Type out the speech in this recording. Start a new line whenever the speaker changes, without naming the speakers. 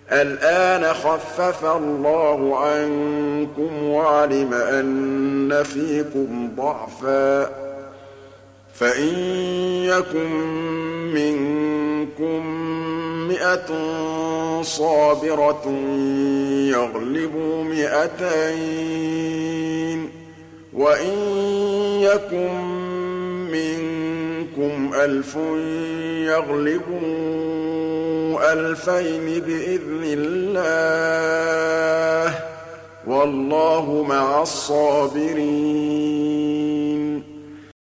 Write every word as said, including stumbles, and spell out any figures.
الآن خفف الله عنكم وعلم أن فيكم ضعفا فإن يكن منكم مئة صابرة يغلبوا مئتين وإن يكن منكم ألف يغلبوا ألفين بإذن الله والله مع الصابرين